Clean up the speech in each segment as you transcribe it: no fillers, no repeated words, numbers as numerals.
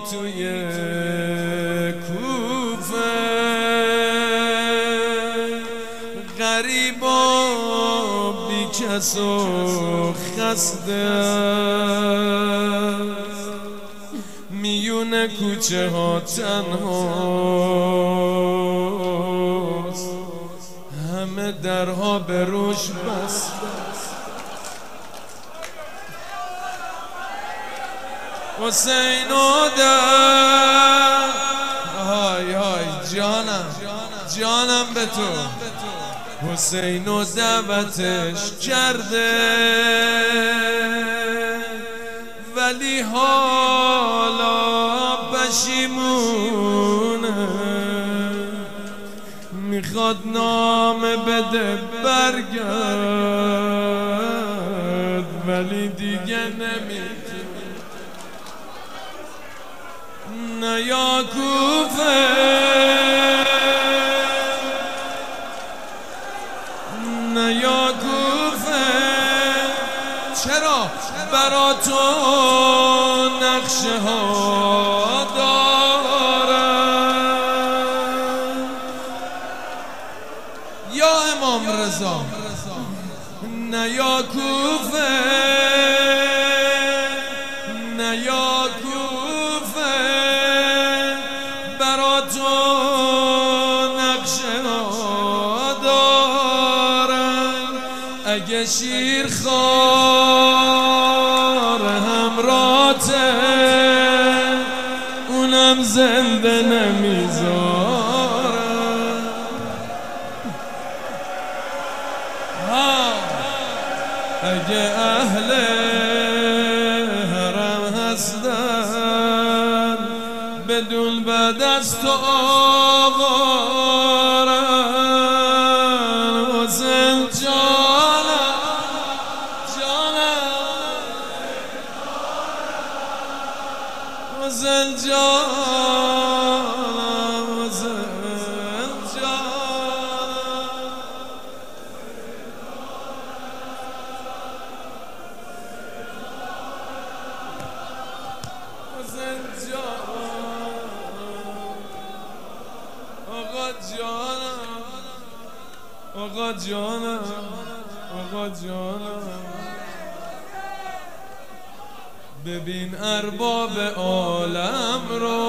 توی کوفه غریب و بی کس و خسته میون کوچه ها تنهاست همه درها به روش بسته حسین و در های های جانم به تو حسین و دعوتش کرده ولی حالا پشیمونه میخواد نامه بده برگرد ولی دیگه نمیتونه نه یا کوفه نه یا کوفه چرا برا تو نقشه ها دارم یا امام رضا نه یا کوفه نه یا کوفه برا تو نقشه ها دارم اگه شیرخوار همراته اونم زنده نمیذارم اگه اهل حرم هستن بدون بعد از تو آوارن حسین جانم حسین جانم حسین جانم حسین جانم آقا جانم آقا جانم ببین ارباب عالم رو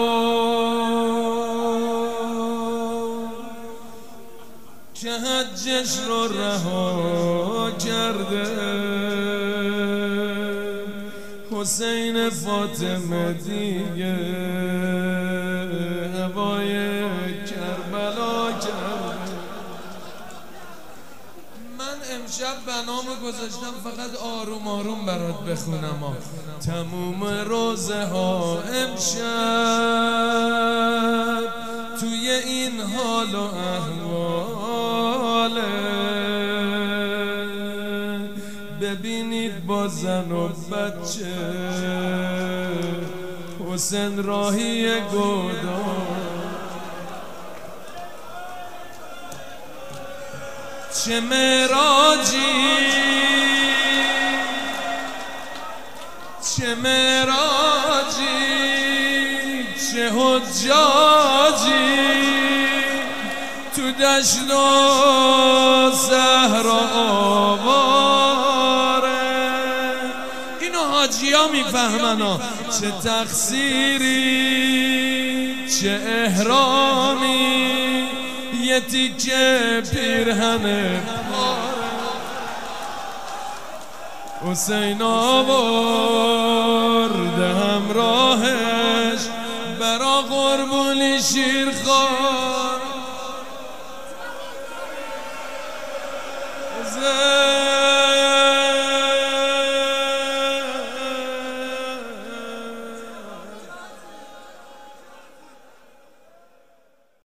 که حجش رو رها کرده حسین فاطمه دیگه هوای کربلا کرده من امشب بنامو گذاشتم فقط آروم آروم برات بخونم تموم روزه ها امشب توی این حال و احواله ببینید با زن و بچه حسین راهی گودان چه معراجی چه معراجی چه حجاجی تو دشت و صحرا آواره اینو حاجی ها میفهمن چه تقصیری چه احرامی یه تیکه پیرهن حسین آورده همراهش برا قربونی شیرخوار